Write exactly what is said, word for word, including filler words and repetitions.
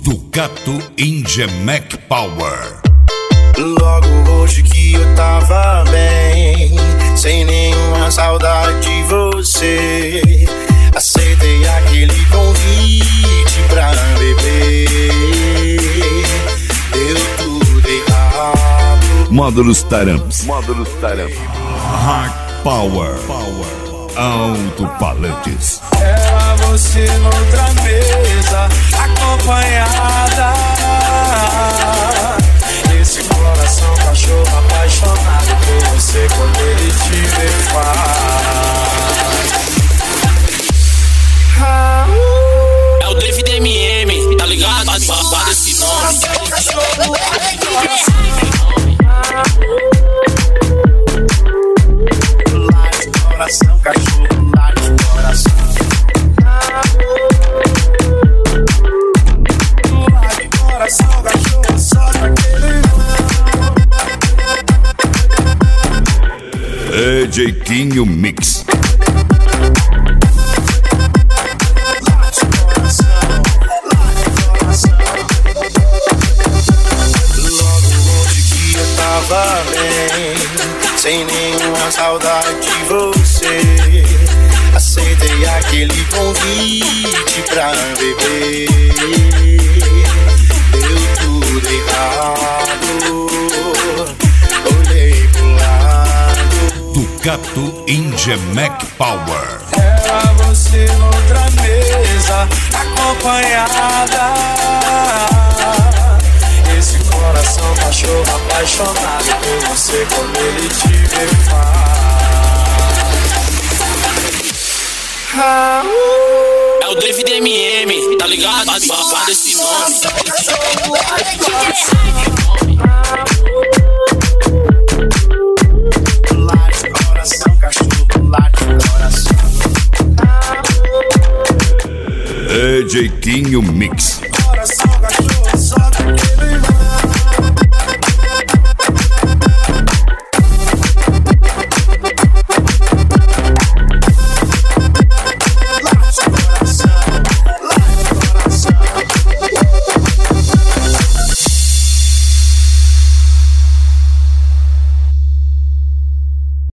Ducato Ingemec Power. Logo hoje que eu tava bem, sem nenhuma saudade de você, aceitei aquele convite pra beber. Deu tudo errado. Módulos Taramps. Módulos Taramps. Hard Power. Power. Alto-falantes. Era você noutra mesa, acompanhada. Esse coração cachorro apaixonado por você quando ele te vê faz. É o David M M, tá ligado? Babado esse nome. Coração, cachorro, late coração. Late coração, cachorro, só daquele. D J Quinho Mix. Late coração, late coração. Logo hoje que eu tava bem, sem nenhuma saudade de você, aceitei aquele convite pra beber. Deu tudo errado, olhei pro lado. Ducato Ingemec Power. Era você noutra mesa, acompanhada. Esse coração cachorro apaixonado por você quando ele te vê faz. É o David M M, tá ligado? Babado esse nome. Late coração, cachorro, late coração. D J Quinho Mix.